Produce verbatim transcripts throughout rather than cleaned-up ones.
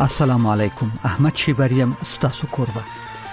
السلام علیکم. احمد شیبریم ستاسو کوربه.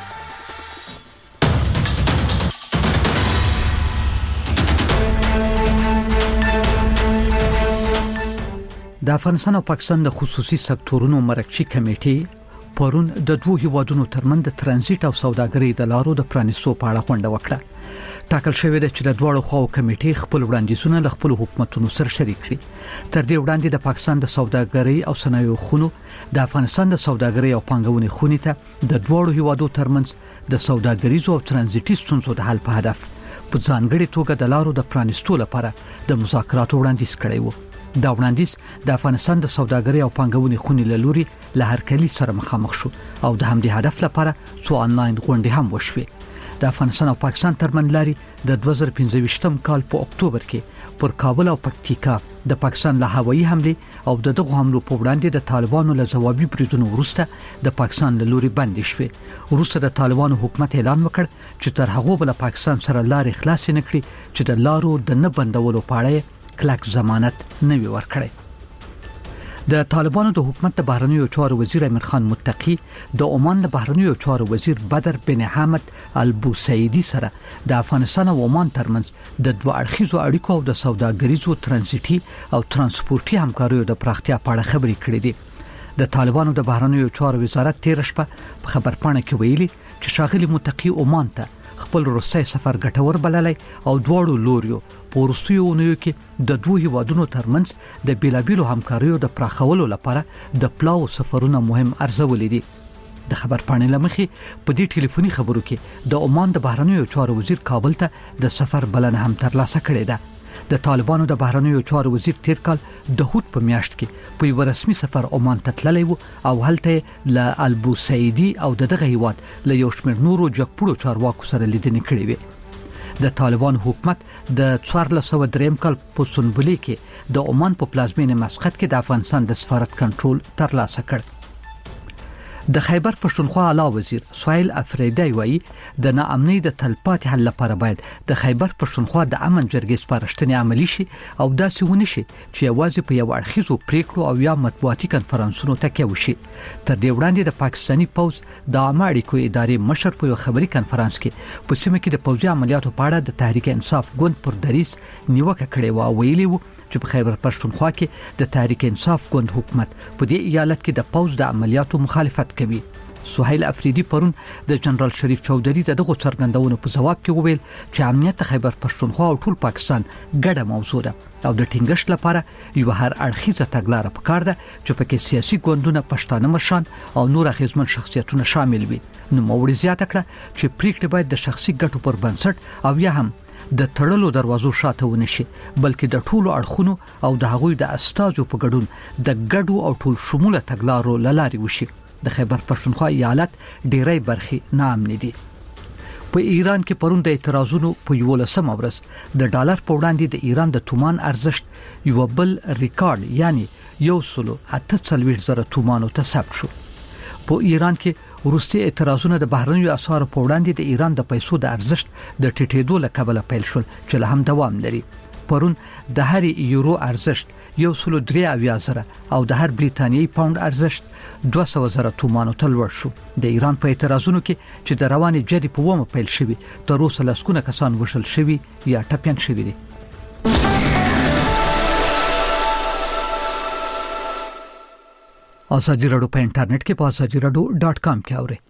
د افغانستان او پاکستان د خصوصي سکتورونو مرکزی کمیټې پرون د دوه هیوادونو ترمنځ د ترانزیت او سوداګرۍ د لارو د پرانیستو په اړه غونډه وکړه. ټاکل شوې ده چې د دوه خواو کمیټې خپل وړاندیزونه له خپل حکومتونو سره شریک کړي. تر دې وړاندې د پاکستان د سوداګرۍ او صنایعو خونو د افغانستان د سوداګرۍ او پانګونې خونې ته د دوه هیوادو ترمنځ د سوداګریزو او ترانزیتي ستونزو د حل په هدف په ځانګړي توګه د لارو د پرانیستو لپاره د مذاکراتو وړاندیز کړی و. دا وړاندیز د افغانستان د سوداګرۍ او پانګونې خونې له لوري له هرکلي سره مخامخ شو او د همدې هدف لپاره څو آنلاین غونډې هم وشوې. د افغانستان او پاکستان ترمنځ لاري د دوه زره پنځه کال په اکتوبر کې پر کابل او پکتیکا د پاکستان له هوایي حمله او د دغه حملو په وړاندې د طالبانو له ځوابي بریدونو وروسته د پاکستان له لوري بندي شوې. وروسته د طالبانو حکومت اعلان وکړ چې تر هغه بل پاکستان سره لارې خلاص نه کړي چې د لارو د نه بندولو په اړه کلک ضمانت نه وی ورکړي. د طالبانو د حکومت د بهرنیو چارو وزیر امیر خان متقی د عمان د بهرنیو چارو وزیر بدر بن حامد البوسعیدی سره د افغانستان او عمان ترمنځ د دوه اړخیزو اړیکو او د سوداګریزو ترانزیتي او ترانسپورتي همکاریو د پراختیا په اړه خبرې کړې دي. د طالبانو د بهرنیو چارو وزارت تیر شپه په خبرپاڼه کې ویلي چې شاغلي متقی عمان ته خپل روسي سفر ګټور بللی او دواړو لوریو په روسیو اونیو کې د دوه هیوادونو ترمنځ د بیلابیلو همکاریو د پراخولو لپاره د پلاو سفرونه مهم ارزولې دي. د خبرپاڼې لمخې په دې ټلیفوني خبرو کې د عمان د بهرنیو چارو وزیر کابل ته د سفر بلنه هم ترلاسه کړې ده. د طالبانو د بهرنیو چارو وزیر تیر کال د هوت په میاشت کې په یو رسمي سفر عمان ته تللی و او هلته له البوسعیدی او دغه هیواد له یو شمېر نورو جګپوړو چارواکو سره لیدنې کړې وې. د طالبان حکومت د څوارلس سوه درې کال په سنبلې کې د عمان په پلازمینه مسقط کې د افغانستان د سفارت کنټرول ترلاسه کړ. د خیبر پښتونخوا اعلی وزیر سهیل افریدی وایي د ناامنۍ د تلپاتې حل لپاره باید د خیبر پښتونخوا د امن جرګې سپارښتنې عملي شي او داسې ونه شي چې یوازې په یو اړخیزو پریکړو او یا مطبوعاتي کنفرانسونو تکیه وشي. تر دې وړاندې د پاکستاني پوځ د عامه اړیکو ادارې مشر په یو خبري کنفرانس کې په سیمه کې د پوځي عملیاتو په اړه د تحریک انصاف ګوند پر دریځ نیوکه کړې و او ویلي و چې په خیبر پښتونخوا کې د تحریک انصاف ګوند حکومت په دې ایالت کې د پوځ د عملیاتو مخالفت کوي. سهیل افریدی پرون د جنرال شریف چودھری دغه څرګندونو په جواب کې وویل چې امنیت خیبر پښتونخوا او ټول پاکستان ګډه موضوع ده او د ټینګښت لپاره یو هر اړخیزه تګلارې پکار ده چې پکې سیاسي ګوندونه، پښتانه مشران او نور اغیزمن شخصیتونه شامل وي. نو موړي زیاته کړه چې پریکړې باید د شخصي ګټو پر بنسټ او یا هم د تړلو دروازو شاته ونشي بلکې د ټولو اړخونو او د هغوی د استازو په ګډون د ګډو او ټول شموله تګلارو لاري وشي. د خیبر پښتونخوا ایالت ډیری برخې ناامن دي. په ایران کې پرون د اعتراضونو په یولسمه ورځ د ډالر په وړاندې د ایران د تومان ارزښت یو بل ریکارډ یعنی یو سلو اته څلوېښت زره تومانو ته ثبت شو. په ایران کې وروستي اعتراضونه د بهرنیو اسعارو په وړاندې د ایران د پیسو د ارزښت د ټیټېدو له کبله پیل شول چې له هم دوام لري. پرون د هر یورو ارزښت یو سلو درې اویا زره او د هر بریتانیایی پاوند ارزښت دوه سوه زره تومانو ته لوړ شو. د ایران په اعتراضونو کې چې د روانې جدي په ومه پیل شوي تر اوسه لسګونه کسان وژل شوي یا ټپیان شوي دي. ازادي راډیو په انټرنیټ کې په ازادي راډیو ډاټ کام کې اورئ.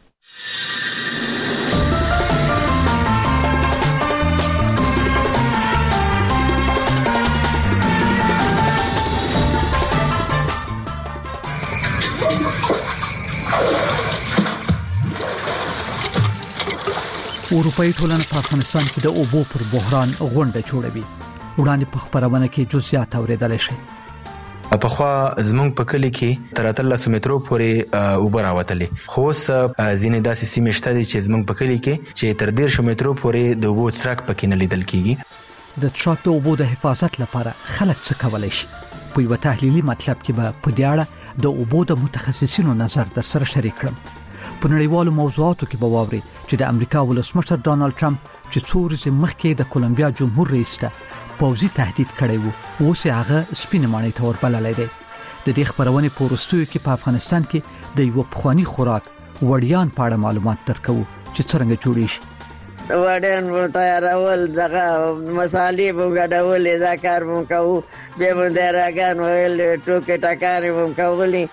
اروپאי ټولنه په افغانستان کې د اوبو پر بحران غونډه جوړوي. وړاندې په خبرونه کې جزئیات اوریدل شي. په خوا زمونږ په کلی کې تر اتلس مترو پورې اوبه راوتلې، خو اوس ځینې داسې سیمې شته دي چې زمونږ په کلی کې چې تر دېرش مترو پورې د اوبو څرک پکې نه لیدل کیږي. د څښاک د اوبو د حفاظت لپاره خلک څه کولی شي؟ په یو تحلیلي مطلب کې به په دې اړه د اوبو د متخصصینو نظر در سره شریک کړم. په نړیوالو موضوعاتو کې به واوري چې د امریکا ولسمشر ډانلډ ټرمپ چې څو ورځې مخکې د کولمبیا جمهور رئیس ته پوځي تهدید کړی و، اوس هغه سپینې ماڼۍ ته وربللی دی. د دې خبرونه په وروستیو کې په افغانستان کې د یو پخوانی خوراک وړیان په اړه معلومات درکو چې څنګه جوړیږي. وړیان مو تیارول دغه مصالې مو ګډولې دا کار مو کوو به مو دراګان ویل ټوکې ټکارې مو کولې.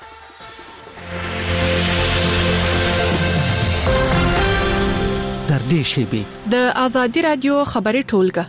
تر دې شیبې د آزادي رادیو خبري ټولګه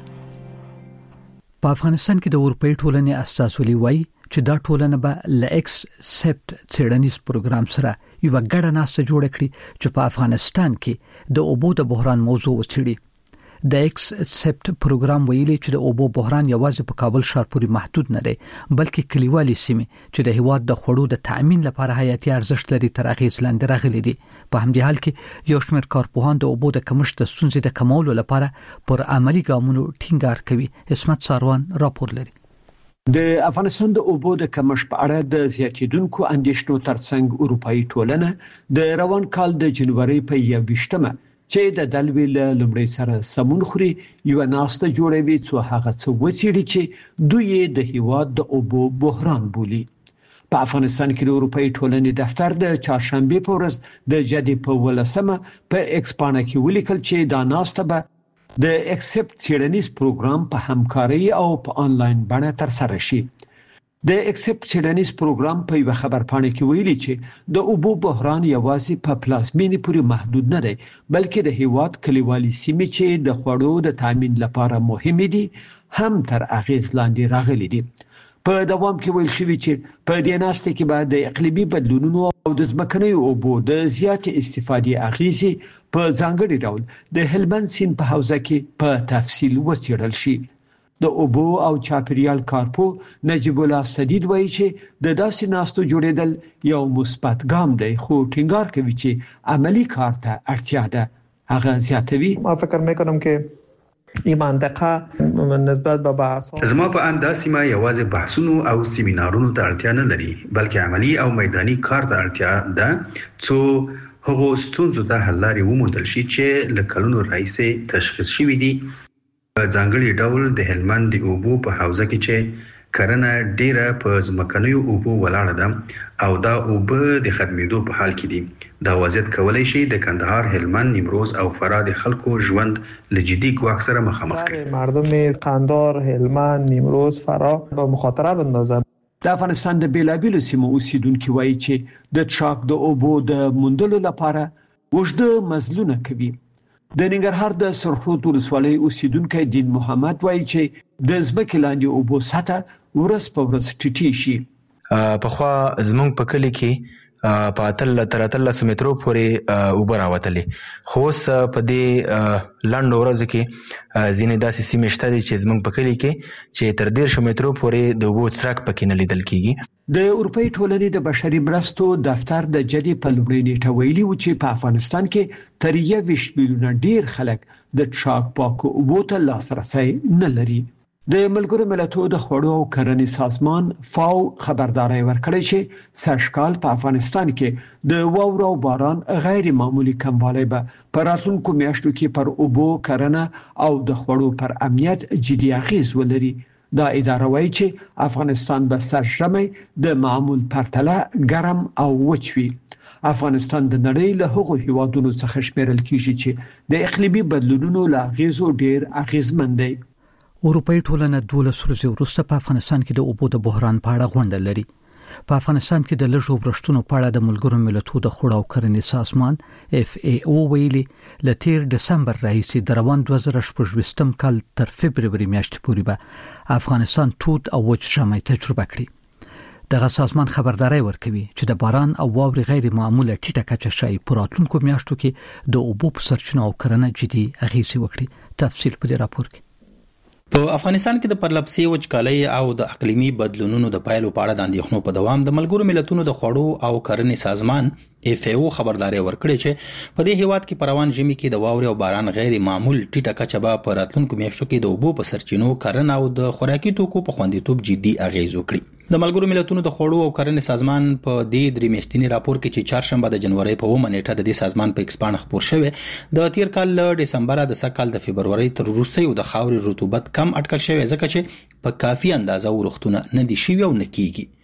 په افغانستان کې د اروپאי ټولنې اساسولي وایي چې دا ټولنه به ل ایکس سپټ څېړنیز پروګرام سره یو ګډه ناسه جوړ کړي چې په افغانستان کې د اوبو د بحران موضوع وڅېړي. د ایکس سپټ پروګرام ویلي چې د اوبو بحران یوازې په کابل ښار پورې محدود نه دی بلکې کلیوالي سیمې چې د هیواد د خوړو د تأمین لپاره حیاتي ارزښت لري تر اغیز لاندې راغلي دي. په همدې حال کې یو شمېر کارپوهان د اوبو د کمښت د ستونزې د کمولو لپاره پر عملی ګامونو ټینګار کوي. اسمت ساروان راپور لري. د افغانستان د اوبو د کمښت په اړه د زیاتیدونکو اندېښنو ترڅنګ اروپאי ټولنه د روان کال د جنوري په یوویشتمه چې د دلوي له لمړی سره سمون خوري یو ناسته جوړوي چې هغه څه وڅېړي چې دوی د هیواد د اوبو بحران بولي. په افغانستان کې د اروپאי ټولنې دفتر د چهارشنبه په ورځ د جدي په ولسمه په ایکسپانه کې ولیکل چې دا ناسته به د ایکسپټ څېړنیز پروګرام په همکاري او په انلاین بڼه ترسره شي. د ایکسپټ څېړنیز پروګرام په یو خبرپاڼه کې ویلي چې د اوبو بحران یوازې په پلازمینې پورې محدود نه دی بلکې د هیواد کلیوالي سیمې چې د خوړو د تامین لپاره مهم دي هم تر اغیز لاندې راغلي دي. په دوام کې ویل شوی چې په دې ناسته کې بعد د اقلیمي بدلونونو او د ځمکني اوبو د زیات استفادې اغیزې په ځانګړي ډول د هلمند سیند په حوزه کې په تفصیل وڅېړل شي. د اوبو او چاپیریال کارپو نجیب الله سدید وایي چې د داسې ناستو جوړېدل یو مثبت ګام دی خو ټینګار کوي چې عملی کار ته اړتیا ده. هغه زیاتوي ما فکر میکنم که این منطقه نسبت به بحث زما په اند سیمه یوازې بحثونو او سیمینارونو ته اړتیا نه لري بلکې عملی او میداني کار ته اړتیا ده څو هغه ستونزو ته حل لارې وموندل شي چې له کلونو راهیسې تشخیص شوي دي. په ځانګړي ډول د هلمند د اوبو په حوزه کې چې کرنه ډیره په ځمکنیو اوبو ولاړه ده او دا اوبه د ختمېدو په حال کې دي. دا وضعیت کولای شي د کندهار، هلمند، نیمروز او فراه د خلکو ژوند له جدي ګواښ سره مخامخ کړي. مردم قندهار، هلمند، نیمروز، فراه به مخاطره بندازه. د افغانستان د بیلابیلو سیمو اوسیدونکو وایي چې د ټراک د اوبو د موندلو لپاره وژده مزلونه کوي. د ننګرهار د سرخود ولسوالۍ اوسیدونکو دین محمد وایي چې د ځمکې لاندې اوبو سطح ورځ په ورځ ټیټي شي. په خوا زمونږ په کلی کې په اتل تر اتل سمترو پورې اوبه راوتلې خو اوس په دې لاندو ورځو کې ځینې داسې سیمې شته دي چې زمونږ په کلی کې چې تر ډېر شو مترو پورې د اوبو څرک پکې نه لیدل کېږي. د اروپאי ټولنې د بشري مرستو دفتر د جدي په لومړۍ نیټه ویلي و چې په افغانستان کې تر یویشت میلیونه ډیر خلک د ټراک پاکو اوبو ته لاسرسی نه لري. د ملګرو ملتونو د خوړو او کرنې سازمان فاو خبرداري ورکړې چې سږکال په افغانستان کې د واورو او باران غیر معمولی کموالی به په راتلونکو میاشتو کې پر اوبو، کرنه او د خوړو پر امنیت جدي اغیز ولري. دا اداره وایي چې افغانستان به سرژمی د معمول پرتله ګرم او وچ وي. افغانستان د نړۍ له هغو هیوادونو څخه شمیرل کیږي چې د اقلیمي بدلونونو له اغیزو ډیر اغیزمن دی. اروپאי ټولنه دولس ورځې وروسته په افغانستان کې د اوبو د بحران په اړه غونډه لري. په افغانستان کې د لږو برښتونو په اړه د ملګرو ملتونو د خوړو او کرنې سازمان اف ای او ویلي ل تیر دسمبر راهیسې د روان دوه زره شپږ کال تر فبرवरी میاشتې پورې به افغانستان تود او وچ ژمی تجربه کړي. دغه سازمان خبرداري ورکوي چې د باران او واورې غیر معموله ټیټه کچه شای په راتلونکو میاشتو کې د اوبو په سرچینو او کرنه جدي اغیزې وکړي. تفصیل په دې راپور کې. په افغانستان کې د پرلپسې وچکالۍ او د اقلیمي بدلونونو د پایلو په اړه د اندېښنو په دوام د ملګرو ملتونو د خوړو او کرنې سازمان اف ای او خبرداري ورکړې چې په دې هیواد کې پروان ژمي کې د واورې او باران غیر معمول ټیټه کچه به په راتلونکو میاشتو کې د اوبو په سرچینو، کرنه او د خوراکي توکو په خوندیتوب جدي اغیز وکړي. د ملګرو ملتونو د خوړو او کرنې سازمان په دې درې میاشتني راپور کې چې چهارشنبه د جنوري په اوومه نیټه د دې سازمان په ایکسپانه خبر شوی د تیر کال له دسمبر د سکهال د فبرवरी تر وروستیو د خاورې رطوبت کم اټکل شوی ځکه چې په کافي اندازه ورښتونه نه دي شوی او نه کیږي.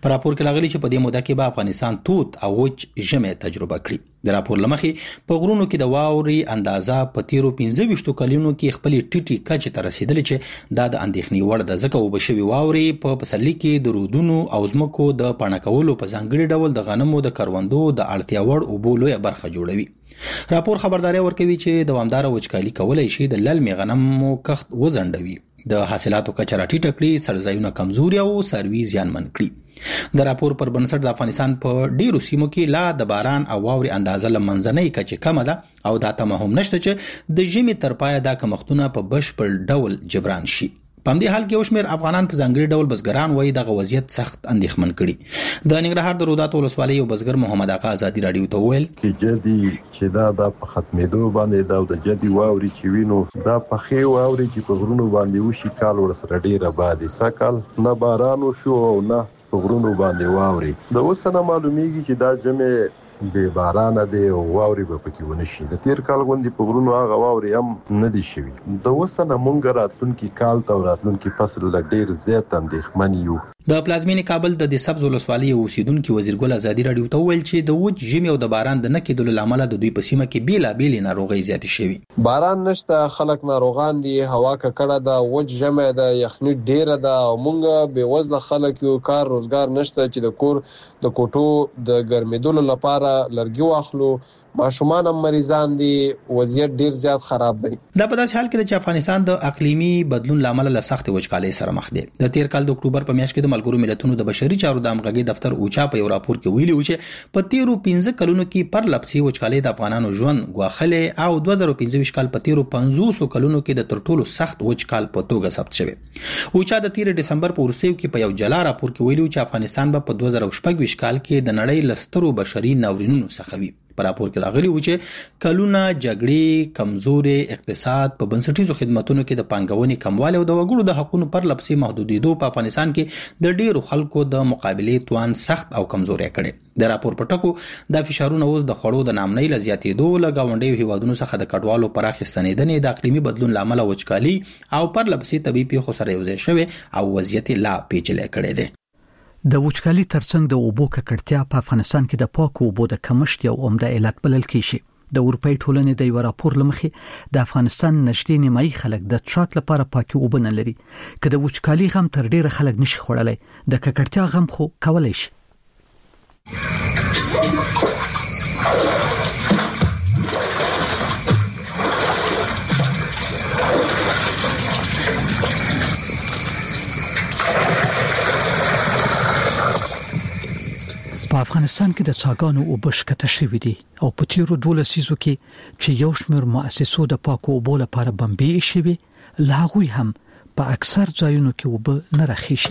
په راپور کې راغلي چې په دې موده کې به افغانستان توت او وچ ژمی تجربه کړي. د راپور لمخې په غرونو کې د واوري اندازه په تیرو پنځه ویشت کلونو کې خپل ټیټي کچې ته رسیدلې چې دا د اندېښنې وړ ده، ځکه وبشوي واوري په پسرلي کې د رودونو او ځمکو د پاڼه کولو په ځانګړي ډول د غنمو د کروندو د اړتیا وړ اوبو لویه برخه جوړوي. راپور خبرداري ورکوي چې دوامداره وچکالي کولای شي د للمي غنمو کښت وزندوي، د حاصلاتو کچه راټیټه کړي، سرځایونه کمزوري او څاروي زیانمن کړي. د راپور پر بنسټ د افغانستان په ډیرو سیمو کې لا د باران او واوري اندازه لمنځنۍ کچه کمه ده او دا تمه هم نشته چې د ژمي تر پایه دا کمښتونه په بشپړ ډول جبران شي. په همدې حال کې وشمیر افغانان په ځانګړي ډول بزګران وایي دغه وضعیت سخت اندېښمن کړي. د ننګرهار د روداتو ولسوالۍ یو بزګر محمد اغا ازادي راډیو ته وویل چې جدي چې دا د ختمېدو باندې دا د جدي واوري چې وینو دا په خې واوري چې په غرونو باندې وشي کال ورسره ډیره بادي سکل نه باران شو او نه په غرونو باندې واوري. د اوسنه معلومیږي چې دا جمع به باران دی او واوري به پکې ونشي. د تیر کال غوندي په غرونو هغه واوري هم نه دي شوي. د اوسنه مونږ راتلونکي کال ته راتلونکي فصل له ډیر زیات اندېښمن یو. د پلازمینې کابل د د سبز ولسوالۍ اوسیدونکو وزیر ګل ازادي راډیو ته ویل چې د وچ ژمي او د باران د نه کېدلو لامل د دوی په سیمه کې بیلابېل ناروغۍ زیاتې شوي. باران نشته، خلک ناروغان دي، هوا ککړه ده، وچ ژمی ده، یخني ډیره ده او مونږ بې وزله خلک یو، کار روزګار نشته چې د کور د کوټو د ګرمېدلو لپاره لرګي واخلو. ماشومان هم مریضان دي، وضعیت ډیر زیات خراب دی. دا په داسې حال کې د افغانستان د اقلیمي بدلون لامل له سخت وچکالۍ سره مخ دی. د تیر کال د اکتوبر په میاشت کې د ملګرو ملتونو د بشري چارو د همغږي دفتر اوچا په یو راپور کې ویلي و چې په تیرو پنځه کلونو کې پر لپسي وچکالۍ د افغانانو ژوند ګواښلې او دوه زره پنځه ویشت کال په تیرو پنځوس کلونو کې د تر ټولو سخت وچکال په توګه ثبت شوی. اوچا د تیر دسمبر په ورسیو کې په یو جلا راپور کې ویلي چې افغانستان به په دوه زره شپږ ویشت کال کې د نړۍ لسترو بشري ناورینونو څخه وي. په راپور کې راغلي و چې کلونه جګړې، کمزوري اقتصاد، په بنسټیزو خدماتونو کې د پانګونې کموالی او د وګړو د حقوقو پر لپسي محدودیدو په افغانستان کې د ډیرو خلکو د مقابلې توان سخت او کمزوري کړي. د راپور په ټکو د فشارونو اوس د خړو د نامنۍ ل زیاتېدو له گاونډیو هیوادونو څخه د کډوالو پراخې ستنېدنې، د اقلیمي بدلون لامل وچکالي او پر لپسي طبي پیښو سره یوځای شوی او وضعیت لا پیچلی کړی دی. د وچکالي ترڅنګ د اوبو ککړتیا په افغانستان کې د پاکو اوبو د کمښت یو عمده علت بلل کیږي. د اروپאי ټولنې د یو راپور لمخې د افغانستان نږدې نیمایي خلک د څښاک لپاره پاکي اوبه نه لري. که د وچکالي غم تر ډیره خلک نشي خوړلای، د ککړتیا غم خو کولای شي. په افغانستان کې د څاګانو اوبه شکته شوې دي او په تیرو دوه لسیزو کې چې یو شمېر مؤسسو د پاکو اوبو لپاره بمبې شوي، له هغوی هم په اکثر ځایونو کې اوبه نه راخیږي.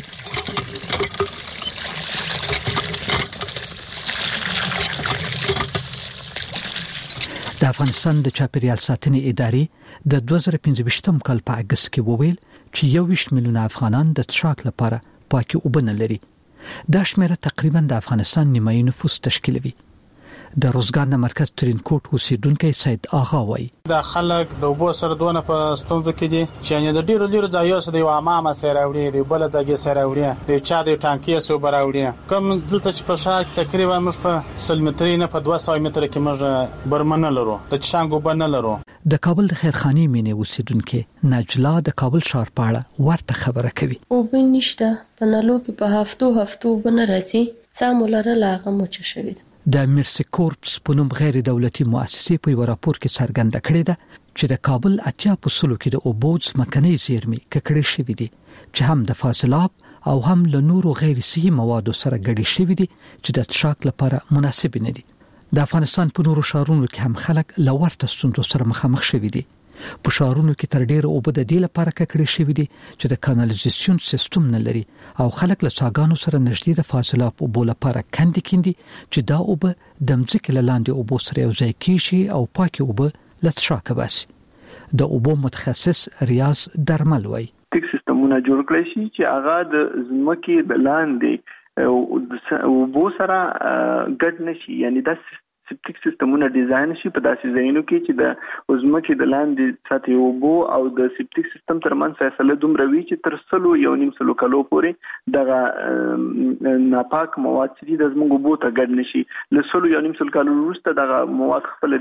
د افغانستان د چاپیریال ساتنې ادارې د دوه زره پنځه ویشتم کال په اگست کې وویل چې یو ویشت میلیونه افغانان د څښاک لپاره پاکي اوبه نه لري. دا شمیره تقریبا د افغانستان نیمایي نفوس تشکیلوي. د روزګان د مرکز ترینکوټ اوسیدونکو سید آغا وایي د خلک د اوبو سره دونه په ستونزو کې دي چې د ډیرو ډیرو ځایو سره د عامه سره وړي، د بل ځای سره وړي، د چا د ټانکي سره وړي. کوم دلته چې په شاک تقریبا موږ په سل مترې نه په دوه سوه متره کې موږ برمنه لرو، د چشانګو بنه لرو. د کابل د خیرخانی مینه اوسیدونکو نجلا د کابل ښار په اړه ورته خبره کوي. او بنشته په نلو کې په هفتو هفتو بنه راځي، سامولره لاغه مو چ شوی. د مرسی کورپس په نوم غیر دولتي مؤسسې په یو راپور کې څرګنده کړې ده چې د کابل اتیا په سلو کې د اوبو ځمکنۍ زیرمې ککړې شوې دي چې هم د فاضلاب او هم له نورو غیر صحي موادو سره ګډې شوې دي چې د څښاک لپاره مناسب نه دي. د افغانستان په نورو ښارونو کې هم خلک له ورته ستونزو سره مخامخ شوي دي. په ښارونو کې تر ډیره اوبه د دې لپاره ککړې شوې دي چې د کانالیزاسیون سیستم نه لري او خلک له څاګانو سره نږدې د فاضلاب اوبو لپاره کندې کیندي چې دا اوبه د ځمکې له لاندې اوبو سره یوځای کیږي او پاکي اوبه له څښاکه باسي. د اوبو متخصص ریاض درمل وایي ټیک سیستمونه جوړ کړی شي چې هغه د ځمکې د لاندې اوبو سره ګډ نشي، یعنی د سپټیک سیستمونه ډیزاین شي په داسې ځایونو کې چې د ځمکې د لاندې سطحي اوبو او د سپټیک سیستم ترمنځ فاصله دومره وي چې تر سلو یو نیم سلو کلو پورې دغه ناپاک مواد چې د زموږ اوبو ته ګډ نشي. له سلو یو نیم سلو کلو وروسته دغه مواد خپل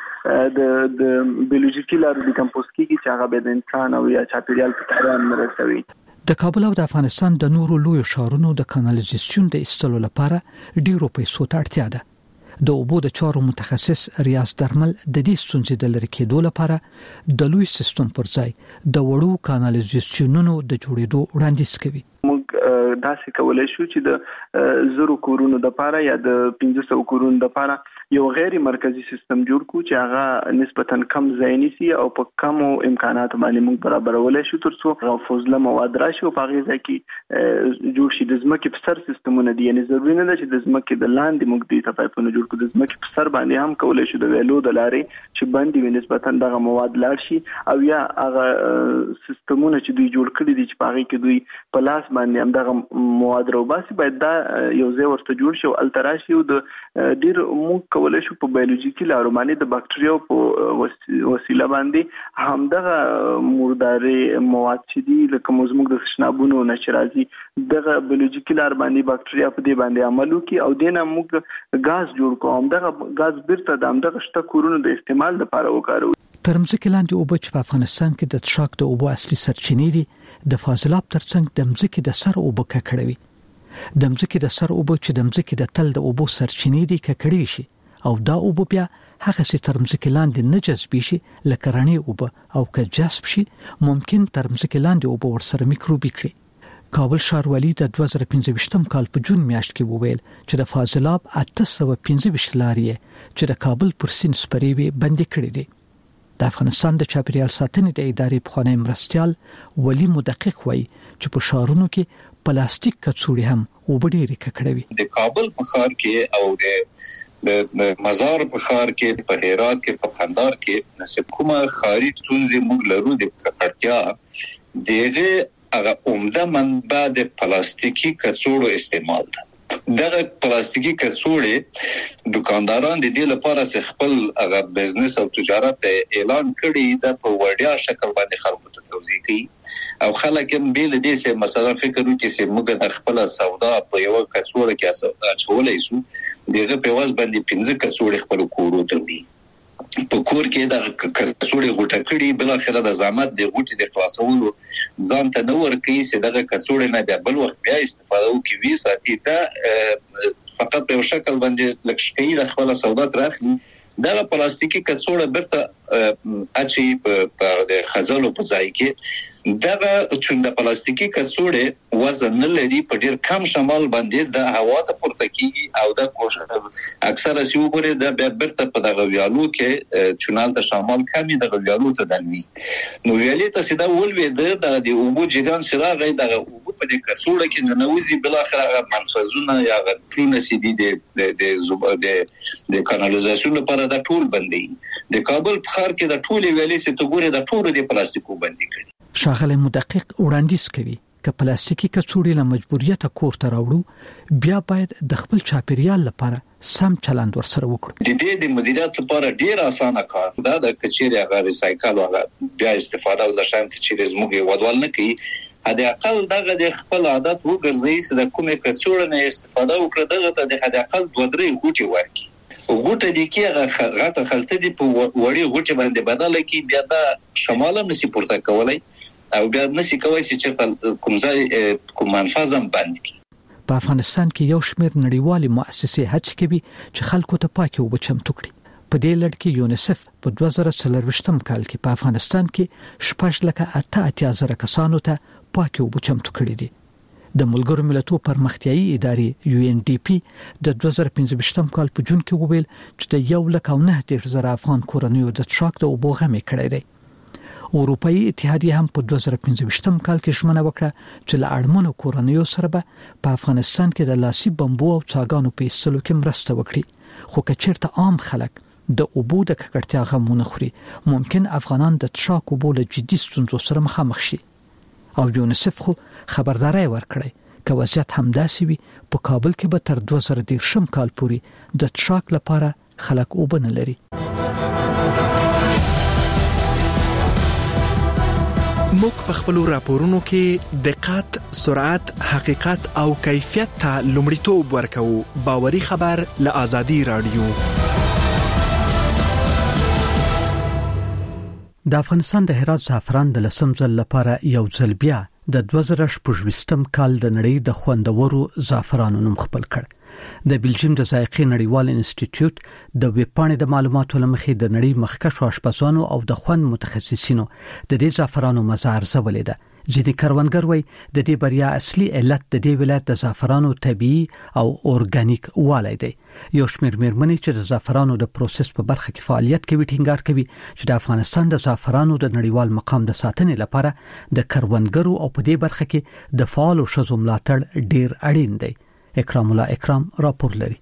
د د بیولوژیکي لارو ډیکمپوز کیږي چې هغه به د انسان او یا چاپیریال په تاوان مرسوي. د کابل او د افغانستان د نورو لوی ښارونو د کانالیزاسیون د ایستلو لپاره ډیرو پیسو ته اړتیا ده. د اوبو د چارو متخصص ریاض درمل د دې ستونزې د لرې کېدو لپاره د لوی سیستم پر ځای د وړو کانالیزاسیونونو د جوړېدو وړاندیز کوي. موږ داسې کولای شو چې د زرو کورونو د لپاره یا د پنځه سوه کورونو د لپاره یو غیر مرکزی سیستم جوړ کو چې هغه نسبتاً کم ځای نیسي او په کمو امکاناتو باندې موږ برابرولای شو ترڅو هغه فضله مواد راشي او په هغه ځای کې جوړ شي. د ځمکې په سر سیستمونه دي، یعنی ضروري نه ده چې د ځمکې د لاندې موږ د پایپونو جوړ کړو، د ځمکې په سر باندې هم کولای شو د ویلو د لارې چې باندې وي نسبتاً دغه مواد لاړ شي او یا هغه سیستمونه چې دوی جوړ کړي دي چې په هغه کې دوی په لاس باندې هم دغه مواد راوباسي باید دا یو ځای ورته جوړ شي او التراشي او د ډیر موږ کولای شو په بایولوژیکي لارو باندې د باکټریاو په وسیله باندې همدغه مرداري مواد چې دي لکه موږ د تشنابونو نشه راځي دغه بایولوژیکي لار باندې باکټریا په دې باندې عمل وکړي او دینه موږ غاز جوړ کوو. همدغه غاز بیرته د همدغه شته کورونو د استعمال لپاره وکاروو. تر مځکې لاندې اوبه چې په افغانستان کې د څښاک د اوبو اصلي سرچینې دي د فاضلاب ترڅنګ د مځکې د سر اوبه ککړوي. د مځکې د سر اوبه چې د مځکې د تل د اوبو سرچینې دي ککړې شي او دا اوبه بیا هغه سي تر مځکې لاندې نه جذب شي لکه رڼې اوبه او که جذب شي ممکن تر مځکې لاندې اوبه ورسره میکروبي کړي. کابل ښاروالي د دوه زره پنځه کال په جون میاشت کې وویل چې د فاضلاب اته سوه پنځه لارې چې د کابل پر سیند سپرې وي بندي کړې دي. د افغانستان د چاپیریال ساتنې د ادارې پخوانی مرستیال ولی مدقق وایي چې په ښارونو کې پلاستیک کڅوړې هم وبډېرې ککړوي. د کابل په ښار کې او د د مزار په ښار کې په هرات کې په قندهار کې نسب کومه ښاري ستونزې موږ لرو د ککړتیا دغه هغه عمده منبع د پلاستیکي کڅوړو استعمال ده. دغه پلاستیکي کڅوړې دکانداران د دې لپاره چې خپل هغه بزنس او تجارت اعلان کړي د په وړیا شکل باندې خلکو ته توضیح کوي او خلک هم بیل دې چې مثلا فکر وکړي چې موږ د خپل سودا په یو کڅوړه کې اچولای شو دغه په واس باندې پنځه کڅوړې خپل کورو ته وي په کور کې د کڅوړې غوټه کړي بل اخره د زحمت د غوټې د خلاصولو ځان ته نور کوي چې دغه کڅوړې نه بیا بل وخت بیا استفاده وکړي وی ساتي دا فقط په شکل باندې لکشکې د خپل سودا ترخي دغه پلاستیکي کڅوړه برته اچي په د خزلو په ځای کې دغه چې د پلاستیکي کڅوړې وزن لري په ډیر کم شمال باندې د هوا ته پورته کیږي او د کوشش اکثره سی وګوري د برته په دغه ویالو کې چونال د شمال کمی د ویالو ته دلوي نو ویالې ته سیده ولوي د د اوبو جریان سره غي د اوبو په دې کڅوړه کې ننوزي بل اخره منفذونه یا غټونه سي دي د د د د کانالیزاسیون لپاره د ټول بندي د کابل په ښار کې د ټول ویالې سي ته ګوري د ټول د پلاستیکو بندي کړي. ښاغلی مدقق وړاندیز کوي چې پلاستیکي کڅوړې له مجبوریت کور ته راوړو بیا باید د خپل چاپیریال لپاره سم چلند ورسره وکړو. د دې د مدیریت لپاره ډیر اسانه کار دا د کچېري هغه ریسایکل او بیا استفاده ول شان کچېري زموږ ودوال نه کوي هدا اقل دغه د خپل عادت وګرځي چې د کومه کڅوړې نه استفاده وکړي دغه د هدا اقل دوه درې غوټي ورکړي غوټه دي کې غټه خلطه دي په وړي غوټي باندې بدله کی بیا د شمال هم نسی پورته کولای او بیا نسی کوي چې کوم ځای کوم منفذم بند کی. په افغانستان کې یو شمېر نړیوالې مؤسسې هڅه کوي چې خلکو ته پاکي اوبه چمتو کړي. په دې لړ کې یونیسف په دوه زره څلرویشتم کال کې په افغانستان کې شپږ لکه اته اتیا زره کسانو ته پاکي اوبه چمتو کړي دي. د ملګرو ملتونو پرمختیایي ادارې یو ان ډي پی د دوه زره پنځه کال په جون کې وویل چې د یو لک او نه دېرش زره افغان کورنیو د څښاک د اوبو غمې کړی دی. اروپایي اتحادیه هم په دوه زره پنځه کال کې ژمنه وکړه چې له اړمنو کورنیو سره به په افغانستان کې د لاسي بمبو او څاګانو په ایستلو کې مرسته وکړي. خو که چیرته عام خلک د اوبو د ککړتیا غمونه خوري ممکن افغانان د څښاک اوبو له جدي ستونزو سره مخامخ شي. او یونیسف خو خبرداري ورکړي که وضعیت همداسې وي په کابل کې به تر دوه زره دېرش کال پورې د څښاک لپاره خلک وبنه لري. موږ په خپل راپورونو کې دقت، سرعت، حقیقت او کیفیت ته لومړیتوب ورکوو. باوري خبر له آزادي رادیو. د افغانستان د هرات زعفران د لسم ځل لپاره یو ځل بیا د دوه زره شپږم کال د نړۍ د خوندورو زعفرانو نوم خپل کړ. د بلجیم د ذایقې نړیوال انسټیټیوټ د ویبپاڼې د معلوماتو لمخې د نړۍ مخکښو اشپزانو او د خوند متخصصینو د دې زعفرانو مزه ارزولې ده. ځینې کروندګر وایي د دې بریا اصلي علت د دې ولایت د زعفرانو طبيعي او اورګانیک والی دی. یو شمېر مېرمنې چې د زعفرانو د پروسس په برخه کې فعالیت کوي ټینګار کوي چې د افغانستان د زعفرانو د نړیوال مقام د ساتنې لپاره د کروندګرو او په دې برخه کې د فعال او شذو ملاتړ ډیر اړین دی. اکرام الله اکرام راپور لري.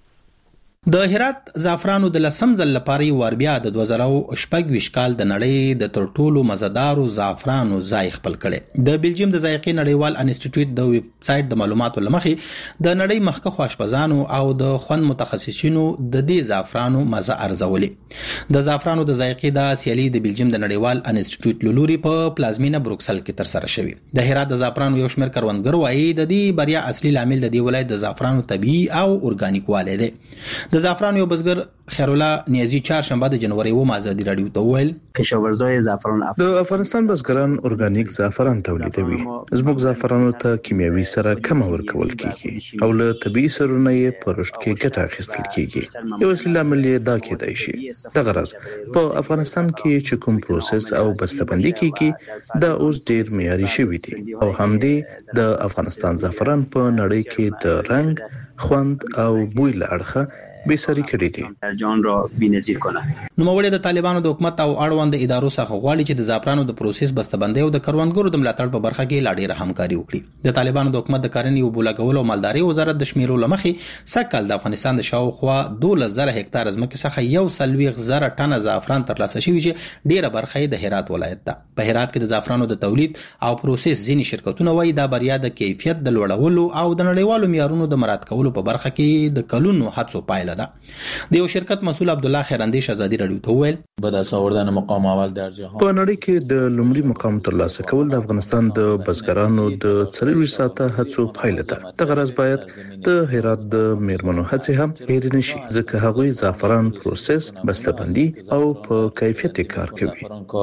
د هرات زعفرانو د لسم ځل لپاره ور بیا د دوه زره شپږ کال د نړۍ د تر ټولو مزدارو زعفرانو ځای خپل کړي. د بلجیم د ذایقې نړیوال انسټیټیوټ د ویب سټ د معلوماتو لمخې د نړۍ مخکښو اشپزانو او د خوند متخصصینو د دې زعفرانو مزه ارزولې. د زعفرانو د ذایقې د سیالي د بلجیم د نړیوال انسټیټیوټ لوري په پلازمینه بروکسل کې تر سره شوې. د هرات د زعفرانو یو شمېر کروندګر وایي د دې بریا اصلي لامل د دې ولایت د زعفرانو طبيعي او اورګانیک والی دی. د زعفرانو یو بزګر خیر الله نیازی چهارشنبه د جنوري و آزادي رادیو ته ویل کشاورزای زعفران د افغانستان بزګران اورګانیک زعفران تولیدوي. زموږ زعفرانو ته کیمیاوي سره کم ورکول کیږي او له طبي سرونه یې په رشد کې ګټه اخیستل کیږي. یو اصلي عامل دا کېدای شي د غرض په افغانستان کې چې کوم پروسس او بسته‌بندي کیږي دا اوس ډیر معیاري شوی دی او همدې د افغانستان زعفران په نړۍ کې د رنګ، خوند او بوی له اړخه به سری کړی دي. جان را بی‌نظیر کنه. نوموړي د طالبانو د حکومت او اړوند ادارو څخه غواړي چې د زعفرانو د پروسس بسته‌بندي او د کروندګرو د ملاتړ په برخه کې لا ډیره همکاري وکړي. د طالبانو د حکومت د کرنې او بولاګولو او مالداري وزارت د شمیرو لمخې سکهال د افغانستان د شاوخوا دولس زره هکتار ځمکې څخه یو سلويخ زره ټنه زعفران ترلاسه شوی چې ډیره برخه یې د هرات ولایت ده. په هرات کې د زعفرانو د تولید او پروسس ځینې شرکتونه وایي دا بریا د کیفیت د لوړولو او د نړیوالو معیارونو د مراعات کولو په برخه کې د کلونو هڅو پایله ده. د یو شرکت مسؤل عبد الله خیراندیش آزادی رادیو ته ویل به دست آوردن مقام اول در جهان په نړۍ کې د لومړي مقام ترلاسه کول د افغانستان د بزګرانو د څلور ساعته هڅو پایله ده. د غرض باید د هرات د میرمنو هڅې هم هېر نشي ځکه هغوی زعفران پروسس بسته‌بندي او په کیفیت کار کوي.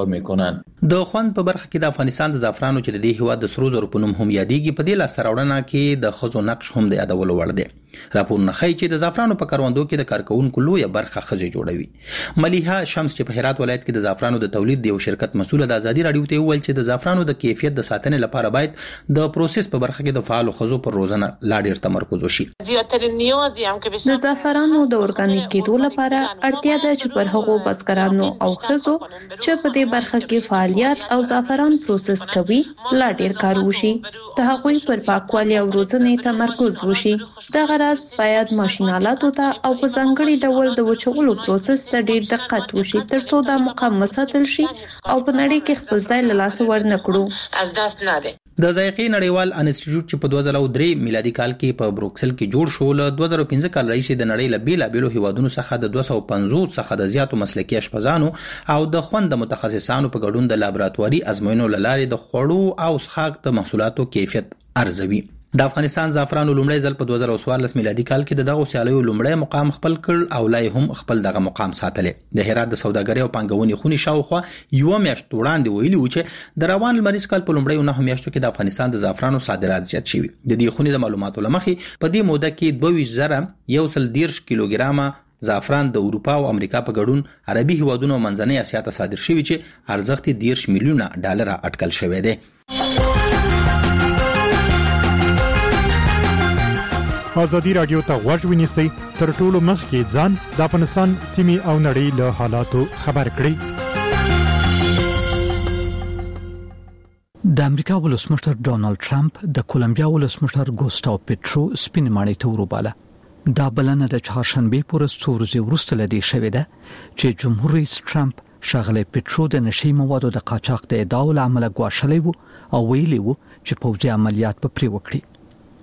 د خوند په برخه کې د افغانستان د زعفرانو چې د دې هیواد د سرو زرو په نوم هم یادېږي په دې لاس راوړنه کې د خزو نقش هم د یادولو وړ دی. راپورونه ښیي چې د زعفرانو په کروندو کې د کارکونکو لویه برخه ښځې جوړوي. ملیحه شمس چې په هرات ولایت کې د زعفرانو د تولید د یو شرکت مسؤل د آزادي رادیو ته ویل چې د زعفرانو د کیفیت د ساتنې لپاره باید د پروسس په برخه کې د فعال خزو پر روزنه لا ډیر تمرکز وشي. د زعفرانو د اورګانیک کېدو لپاره اړتیا ده چې پر هغو بزګرانو او خزو چې په دې برخه کې فعالیت او زعفران پروسس کوي لا ډیر کار وشي. د هغوی پر پاکوالي او روزنې تمرکز وشي. د غرض باید ماشینالاتو ته او په ځانګړي ډول د وچولو پروسس ته ډیر دقت وشي ترڅو دا مقام وساتل شي او په نړۍ کې خپل ځای له لاسه ورنه کړو. د ذایقې نړیوال انسټیټیوټ چې په دوه زره درې میلادي کال کې په بروکسل کې جوړ شو له دوه زره پنځه کال راهیسې د نړۍ له بیلابېلو هیوادونو څخه د دوه سوه پنځوس څخه د زیاتو مسلکي اشپزانو او د خوند متخصصانو په ګډون د لابراتواري ازموینو له لارې د خوړو او څښاک د محصولاتو کیفیت ارزوي. د افغانستان زعفرانو لومړی ځل په دوه زره څوارلس میلادي کال کې دغه سیالیو لومړی مقام خپل کړ او لای هم خپل دغه مقام ساتلی. د هرات د سوداګرۍ او پانګونې خونې شاوخوا یو میاشت وړاندې ویلي و چې د روان لمریز کال په لومړیو نهو میاشتو کې د افغانستان د زعفرانو صادرات زیات شوي. د دې خونې د معلوماتو له مخې په دې موده کې دوه ویشت زره یو سل دېرش کیلوګرامه زعفران د اروپا او امریکا په ګډون عربي هیوادونو او منځنۍ اسیا ته صادر شوي چې ارزښت یې دېرش میلیونه ډالره اټکل شوی دی. آزادی رادیو ته غوږ ونیسئ تر ټولو مخکې ځان د افغانستان سیمې او نړۍ له حالاتو خبر کړئ. د امریکا ولسمشر ډونالد ټرمپ د کولمبیا ولسمشر ګوستاو پیټرو سپین ماڼۍ ته وروباله. دا بلنه د چهارشنبه پر څو ورځې وروسته لدی شوې ده چې جمهور رئیس ټرمپ ښاغلی پیټرو د نشي موادو د قاچاق د ادعاو له امله ګواښلی و او ویلي و چې پوځي عملیات به پرې وکړي.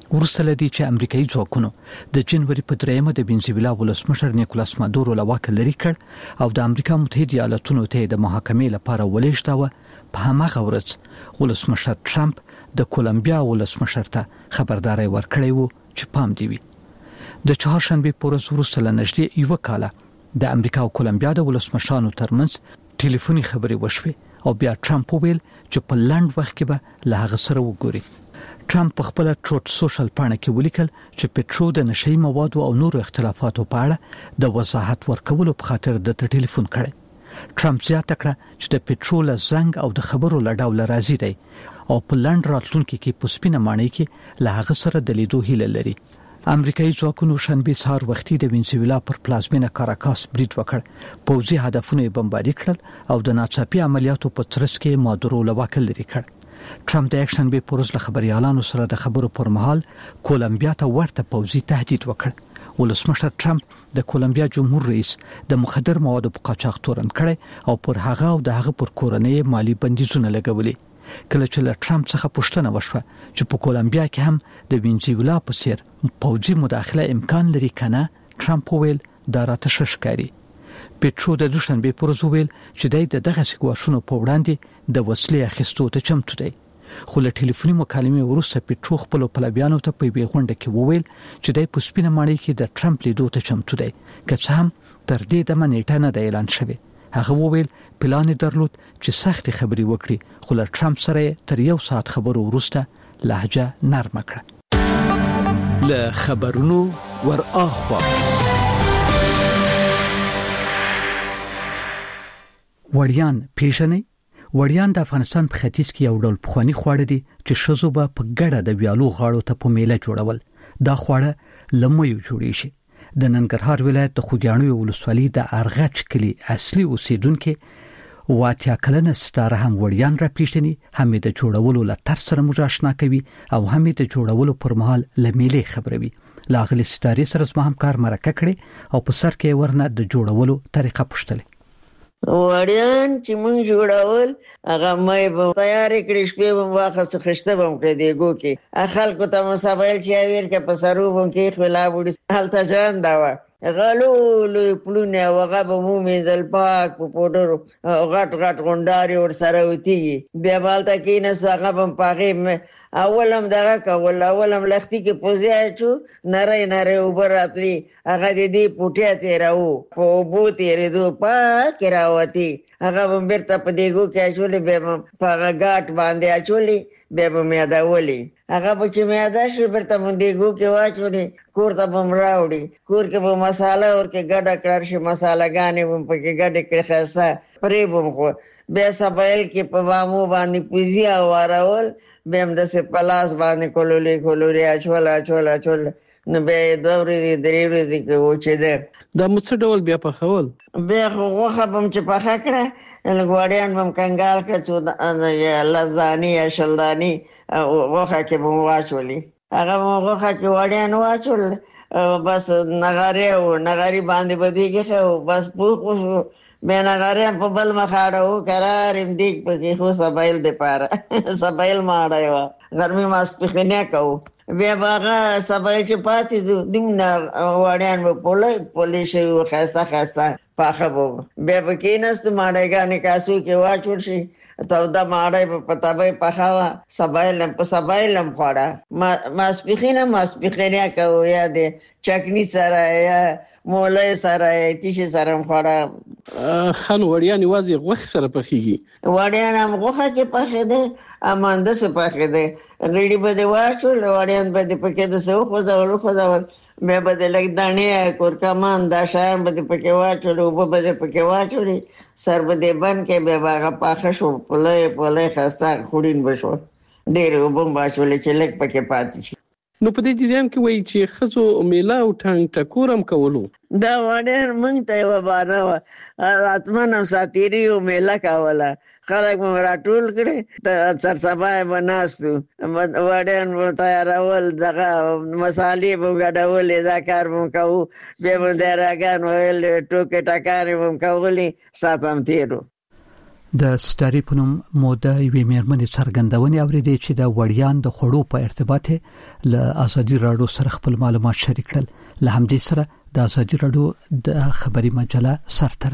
ورسته لدی چې امریکایي ځواکونو د جنوري په دریمه د وینزویلا ولسمشر نیکولاس مادورو لواک لري کړ او د امریکا متحده ایالاتونو ته د محاکمې لپاره ولېږداوه. په هماغه ورځ ولسمشر ټرمپ د کولمبیا ولسمشر ته خبرداري ورکړې وو چې پام دی وي. د چهارشنبه په ورځ ورسته لنږدې یو کال د امریکا او کولمبیا د ولسمشرانو ترمنځ ټلیفوني خبرې وشوې او بیا ټرمپ وویل چې په لاند وخت کې به له هغه سره وګوري. ټرمپ په خپل ټروت سوشل پاڼه کې ولیکل چې پټرو د نشئی موادو او نور اختلافاتو په اړه د وضاحت ورکولو په خاطر د ټلیفون کړي. ټرمپ زیاته کړه چې د پټرو له زنګ او د خبرو لړاو راځي دی او په لاند راتلونکي کې په سپینه معنی کې له هغه سره د لیدو هیله لري. امریکایي ځواکونو شنبه سهار وختي د وینزویلا پر پلازمینه کاراکاس برید وکړ. پوځي هدفونه بمباري کړل او د ناڅاپي عملیاتو په ترڅ کې مادورو لواک لري کړ. ټرمپ د اکشن به پروس له خبريالانو سره د خبرو پر مهال کولمبیا ته ورته پوځي تهدید وکړ. ولسمشر ټرمپ د کولمبیا جمهور رئیس د مخدر موادو په قاچاق تورن کړي او پر هغه او د هغه پر کورنۍ مالی بندیزونه لګولي. کله چې له ټرمپ څخه پوښتنه وشوه چې په کولمبیا کې هم د وینزویلا په څیر پوځي مداخله امکان لري کنه، ټرمپ وویل دا راته ششکاري. پټرو د دوشنبه پر ورځ ویل چې د دغه سګواشونو په وړاندې د وسلې اخیستو ته چمتو دی. خو له ټلیفوني مکالمې وروسته پټرو خپل پلویانو ته په بیغونډه کې وویل چې د پوسپینه ماڼۍ کې د ټرمپ لیدو ته چمتو دی، که څه هم تر دې د منېټه نه د اعلان شوی. هغه وویل پلان درلود چې سخت خبري وکړي، خو له ټرمپ سره تر یو ساعت خبرو وروسته لهجه نرمه کړه. له خبرونو ور اخوا وړیان پیژنې. وړیان د افغانستان په ختیځ کې یو ډول پخوانی خواړه دي چې شزو به په ګډه د ویالو غاړو ته په میله جوړول. دا خواړه لمویو جوړی شي. د ننګرهار ولایت د خوګیاڼو ولسوالۍ د ارغچ کلی اصلي اوسیدونکو واتیا کلنه ستاره هم وړیان را پیژني، هم د جوړولو له تر سره مجاشنا کوي او هم د جوړولو پر مهال لمیلې خبروي. لاغلی ستاره سره زما همکار مرکه کړي او په سر کې ورنه د جوړولو طریقه پوښتله. وړیان چې مونږ جوړول هغه مې به تیار کړی، شپې به واخست خشته به کړې دیګو کې خلکو ته مسابل چې ویر کې په سروبم کې خلا وړي حالت ځان دا غلو لو پلونه وغه به مو میزل پاک په پودر غټ غټ غونډاري ور سره وتی بیا بالته کې نه څنګه په پاغه اولم دغه کول اولم لختي کې پوزیا چو نری نری وبراتلی هغه دې پټه تیراو په بوتي ردو پاک راوتی هغه بیرته په دیګو کې اچولې به په غاټ باندې اچولې به به مې دا ولي هغه په چې مې دا شي بیرته مونږ دیګو کې واچولې کور ته بم راوړي کور کې به مصالحه ور کې ګډه کړر شي مصالحګانې بم په کې ګډه کړې خاصه پرې بم خو به سبایل کې په وامو باندې پوزیا وراول به هم د سه پلاس باندې کولولې کولولې اچول اچول اچول نو به دوه ورځې درې ورځې کې و چې ده د مڅ ډول بیا په خول به خو خو بم چې په خکړه لګوړیان بم کنګال کړ چې لزانی یا شلدانی وخه کې بم واچولې هغه وخه کې وړیان واچول بس نغاره او نغاری باندې بدیږي خو بس پوخ به نغاره په بل مخاړو قرار اندیک په خو سبایل د پاره سبایل ماړایو ګرمي ماس پخنیا کو بیا باغه سبایل چې پاتې دمنا وړیان په پوله پولیس یو خاصه خاصه پاخه وو بیا بکینست ماړایګانې کاسو کې واچول شي ته دا ماړای په تابې پخاوه سبایل په سبایل مخاړه ماس پخینه ماس پخنیا کو یا د چکنی سره یا مولای سره تیش سره مخاړه خان وړیان وازي غوخ سره پخېږي وړیان هم غوخه کې پخې ده امانده سره پخې ده غړي به واچول وړیان به پکې د سو خو ځول خو ځول مې به د لګ دانې کور کمان دا شایم به پکې واچول او به پکې واچول سر به بن کې به باغه پاخه شو پله پله خسته خورین بشو ډېر وبم واچول چې لګ پکې پاتې شي. نو په دې جریان کې وایي چې خزو میلا او ټنګ ټکورم کولو دا وړه مونږ ته و باندې اتمنم ساتيري او میلا کوله خلک مو راټول کړي ته سر سبا بناستو وړن مو تیارول دغه مصالې مو غډول دا کار مو کوو به مو دراګان ویل ټوکې ټکارې مو کولې ساتم تیرو. د ستاري په نوم موده یوې مېرمنې څرګندونې اورېدې چې د وړیان د خوړو په ارتباط له ازادي راډیو سره خپل معلومات شریک کړل. له همدې سره د ازادي راډیو د خبري مجله سرته